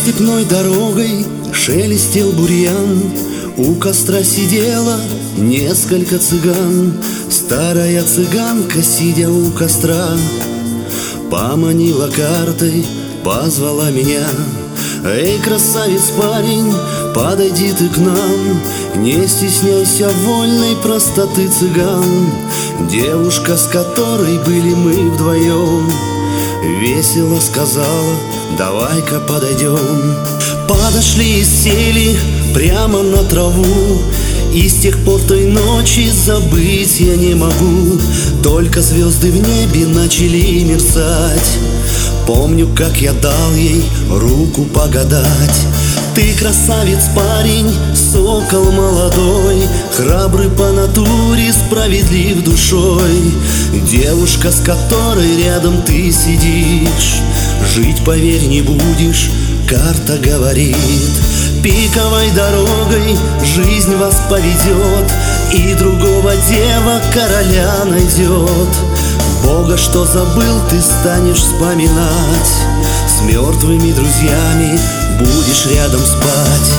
степной дорогой шелестел бурьян, у костра сидело несколько цыган. Старая цыганка, сидя у костра, поманила картой, позвала меня. Эй, красавец парень, подойди ты к нам, не стесняйся вольной простоты цыган. Девушка, с которой были мы вдвоем, весело сказала: давай-ка подойдем. Подошли и сели прямо на траву, и с тех пор той ночи забыть я не могу. Только звезды в небе начали мерцать, помню, как я дал ей руку погадать. Ты красавец парень, сокол молодой, храбрый по натуре, справедлив душой. Девушка, с которой рядом ты сидишь, жить, поверь, не будешь, карта говорит. Пиковой дорогой жизнь вас поведет, и другого дева короля найдет. Бога, что забыл, ты станешь вспоминать, с мертвыми друзьями будешь рядом спать.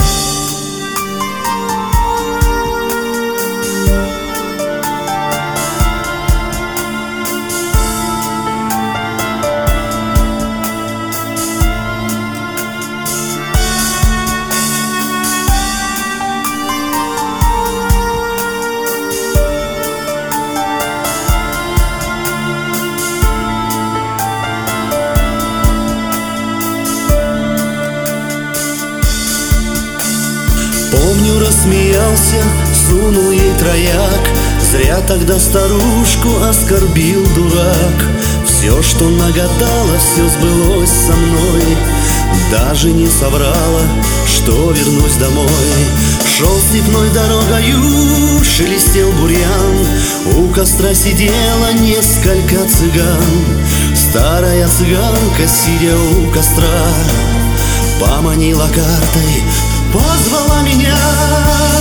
Помню, рассмеялся, сунул ей трояк, зря тогда старушку оскорбил дурак. Все, что нагадала, все сбылось со мной, даже не соврала, что вернусь домой. Шел степной дорогою, шелестел бурьян, у костра сидело несколько цыган. Старая цыганка, сидя у костра, поманила картой, позвала меня.